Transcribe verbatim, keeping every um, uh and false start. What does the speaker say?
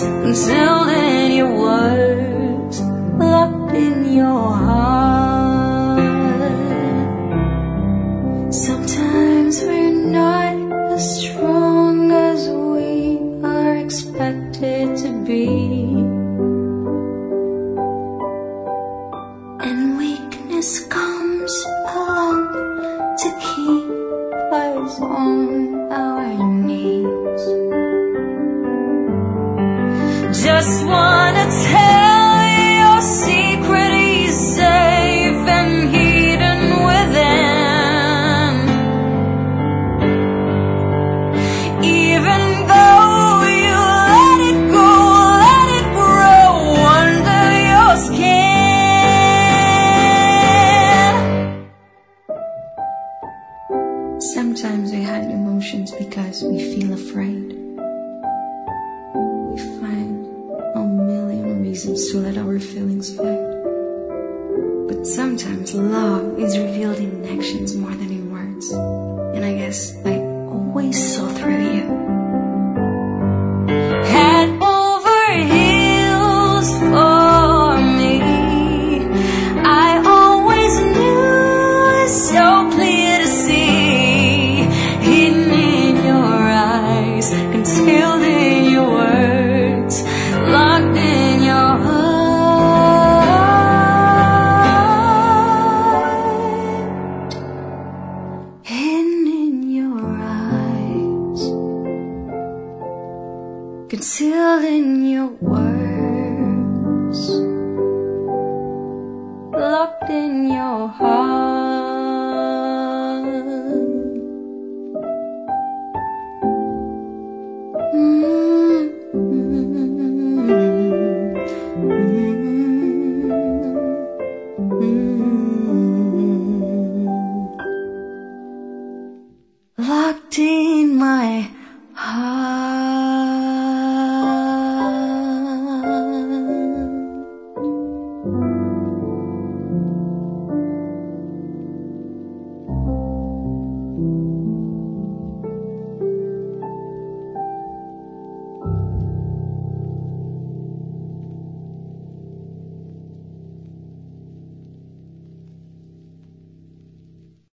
concealed in your words, locked in your heart. Sometimes we're not as strong as we are expected to be, and weakness comes along to keep us on our knees. Just wanna tell your secret is safe and hidden within. Even though you let it go, let it grow under your skin. Sometimes we hide emotions because we feel afraid. We find a million reasons to let our feelings fight. But sometimes love is revealed in actions more than in words. And I guess I always saw through you. Head over heels for me, I always knew, it's so clear to see. Hidden in your eyes, concealed in your words, locked in your heart. Hidden in your eyes, concealed in your words, locked in your heart.